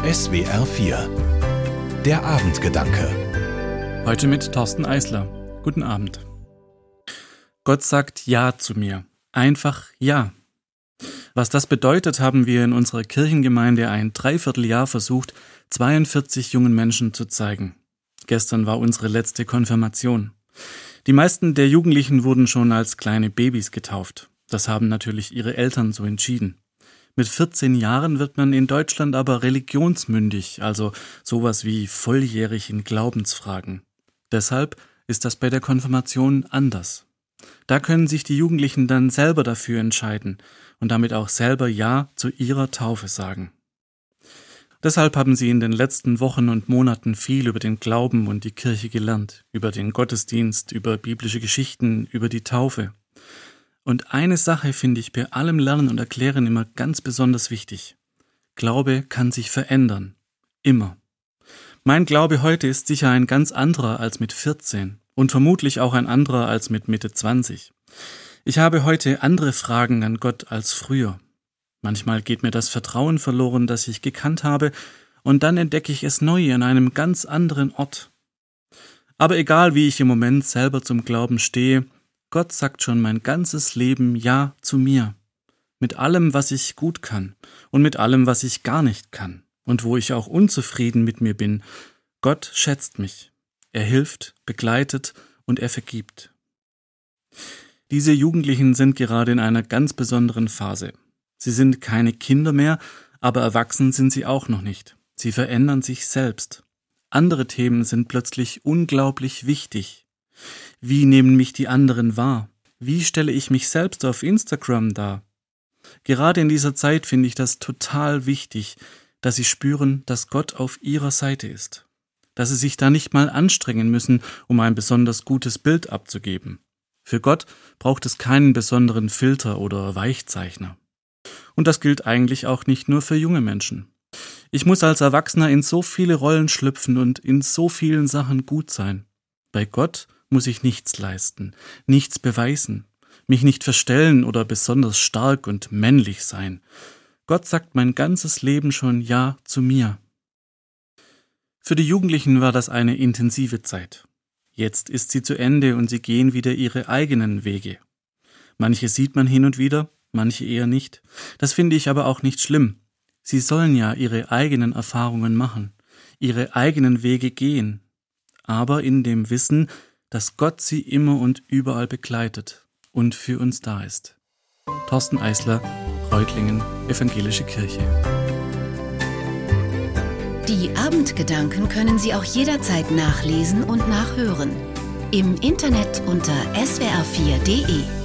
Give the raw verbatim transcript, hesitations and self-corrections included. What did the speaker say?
S W R vier. Der Abendgedanke. Heute mit Thorsten Eisler. Guten Abend. Gott sagt Ja zu mir. Einfach Ja. Was das bedeutet, haben wir in unserer Kirchengemeinde ein Dreivierteljahr versucht, zweiundvierzig jungen Menschen zu zeigen. Gestern war unsere letzte Konfirmation. Die meisten der Jugendlichen wurden schon als kleine Babys getauft. Das haben natürlich ihre Eltern so entschieden. Mit vierzehn Jahren wird man in Deutschland aber religionsmündig, also sowas wie volljährig in Glaubensfragen. Deshalb ist das bei der Konfirmation anders. Da können sich die Jugendlichen dann selber dafür entscheiden und damit auch selber Ja zu ihrer Taufe sagen. Deshalb haben sie in den letzten Wochen und Monaten viel über den Glauben und die Kirche gelernt, über den Gottesdienst, über biblische Geschichten, über die Taufe. Und eine Sache finde ich bei allem Lernen und Erklären immer ganz besonders wichtig. Glaube kann sich verändern. Immer. Mein Glaube heute ist sicher ein ganz anderer als mit vierzehn und vermutlich auch ein anderer als mit Mitte zwanzig. Ich habe heute andere Fragen an Gott als früher. Manchmal geht mir das Vertrauen verloren, das ich gekannt habe, und dann entdecke ich es neu an einem ganz anderen Ort. Aber egal, wie ich im Moment selber zum Glauben stehe, Gott sagt schon mein ganzes Leben Ja zu mir. Mit allem, was ich gut kann und mit allem, was ich gar nicht kann und wo ich auch unzufrieden mit mir bin. Gott schätzt mich. Er hilft, begleitet und er vergibt. Diese Jugendlichen sind gerade in einer ganz besonderen Phase. Sie sind keine Kinder mehr, aber erwachsen sind sie auch noch nicht. Sie verändern sich selbst. Andere Themen sind plötzlich unglaublich wichtig. Wie nehmen mich die anderen wahr? Wie stelle ich mich selbst auf Instagram dar? Gerade in dieser Zeit finde ich das total wichtig, dass sie spüren, dass Gott auf ihrer Seite ist. Dass sie sich da nicht mal anstrengen müssen, um ein besonders gutes Bild abzugeben. Für Gott braucht es keinen besonderen Filter oder Weichzeichner. Und das gilt eigentlich auch nicht nur für junge Menschen. Ich muss als Erwachsener in so viele Rollen schlüpfen und in so vielen Sachen gut sein. Bei Gott muss ich nichts leisten, nichts beweisen, mich nicht verstellen oder besonders stark und männlich sein. Gott sagt mein ganzes Leben schon Ja zu mir. Für die Jugendlichen war das eine intensive Zeit. Jetzt ist sie zu Ende und sie gehen wieder ihre eigenen Wege. Manche sieht man hin und wieder, manche eher nicht. Das finde ich aber auch nicht schlimm. Sie sollen ja ihre eigenen Erfahrungen machen, ihre eigenen Wege gehen, aber in dem Wissen, dass Gott sie immer und überall begleitet und für uns da ist. Thorsten Eisler, Reutlingen, Evangelische Kirche. Die Abendgedanken können Sie auch jederzeit nachlesen und nachhören. Im Internet unter s w r vier punkt d e.